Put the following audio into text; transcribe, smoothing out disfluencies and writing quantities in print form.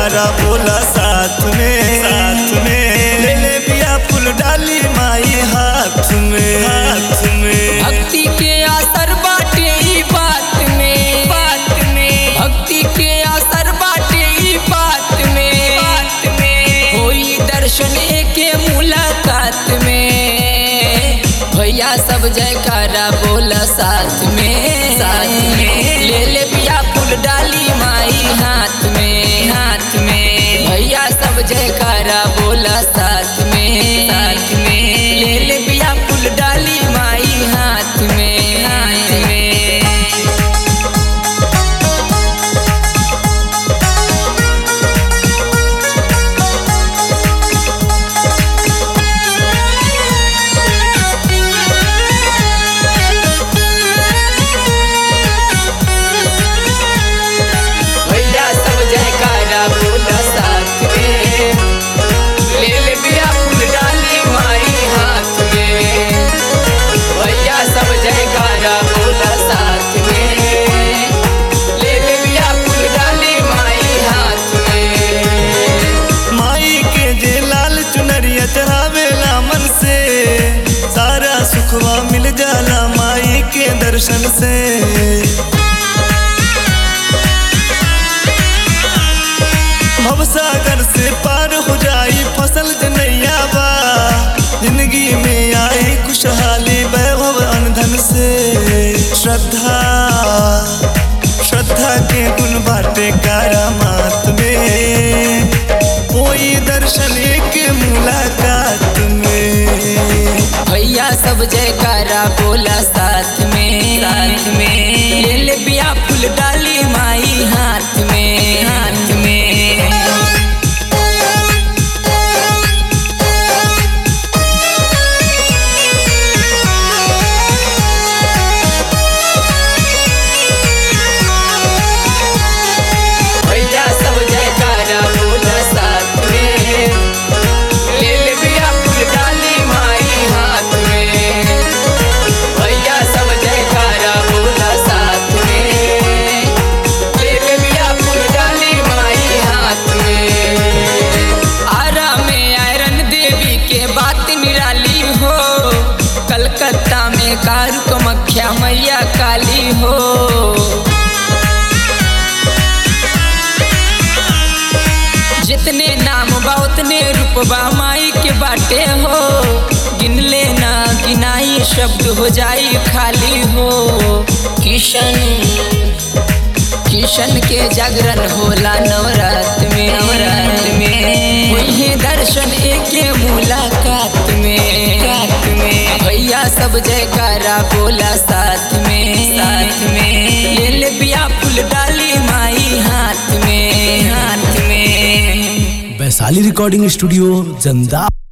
जयकारा बोला साथ में ले ले बिया फूल डाली माई हाथ में भक्ति के असर बाटे ई बात में भक्ति के असर बाटे ई बात में होई दर्शन एके मुलाकात में भैया सब जयकारा बोला साथ में ले ले बिया फूल डाली माई हाथ में भैया सब जयकारा बोला साथ में ले ले बिया फूल डाली माई हाथ में चढ़ावेला मन से सारा सुखवा मिल जाला माई के दर्शन से। भवसागर से पार हो जाई फसल जनैया बा जिंदगी में आई खुशहाली वैभव अनधन से। श्रद्धा के गुण बाटे करामात में कोई दर्शन के मुलाकात में भैया सब जयकारा बोला साथ में ले ले बिया फूल डाली माई हाथ में कलकत्ता में कारुकमख्या मैया काली हो। जितने नाम बा उतने रूपबा माई के बाटे हो। गिन लेना गिनाई शब्द हो जाई खाली हो। किशन के जागरण होला नवरात्र में वही दर्शन एके मुलाकात में भैया सब जयकारा बोला साथ में ले ले बिया फूल डाली माई हाथ में। वैशाली रिकॉर्डिंग स्टूडियो जंदा।